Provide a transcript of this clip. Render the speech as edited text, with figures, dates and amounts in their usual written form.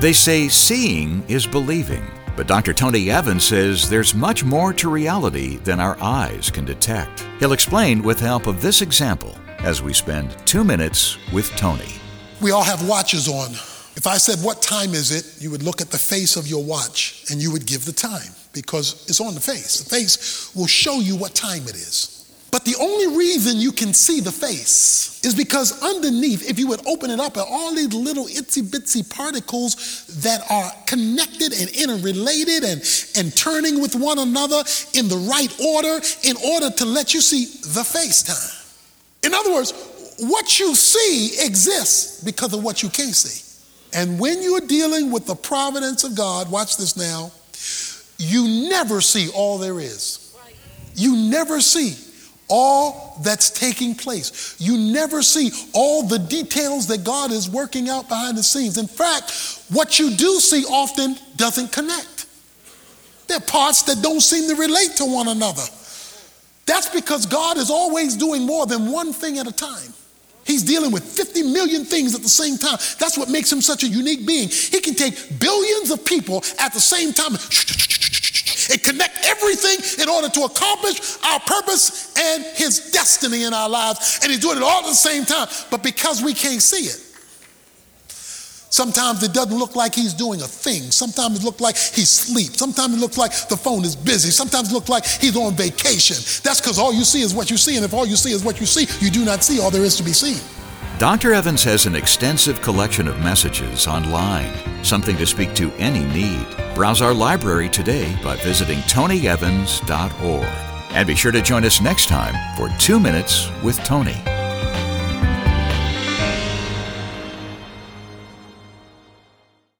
They say seeing is believing, but Dr. Tony Evans says there's much more to reality than our eyes can detect. He'll explain with the help of this example as we spend 2 minutes with Tony. We all have watches on. If I said, what time is it? You would look at the face of your watch and you would give the time because it's on the face. The face will show you what time it is. But the only reason you can see the face is because underneath, if you would open it up, are all these little itsy bitsy particles that are connected and interrelated and turning with one another in the right order in order to let you see the face time. In other words, what you see exists because of what you can't see. And when you're dealing with the providence of God, watch this now, you never see all there is. You never see all that's taking place. You never see all the details that God is working out behind the scenes. In fact, what you do see often doesn't connect. There are parts that don't seem to relate to one another. That's because God is always doing more than one thing at a time. He's dealing with 50 million things at the same time. That's what makes him such a unique being. He can take billions of people at the same time and connect everything in order to accomplish our purpose and his destiny in our lives. And he's doing it all at the same time. But because we can't see it, sometimes it doesn't look like he's doing a thing. Sometimes it looks like he's asleep. Sometimes it looks like the phone is busy. Sometimes it looks like he's on vacation. That's because all you see is what you see. And if all you see is what you see, you do not see all there is to be seen. Dr. Evans has an extensive collection of messages online, something to speak to any need. Browse our library today by visiting tonyevans.org. And be sure to join us next time for 2 Minutes with Tony.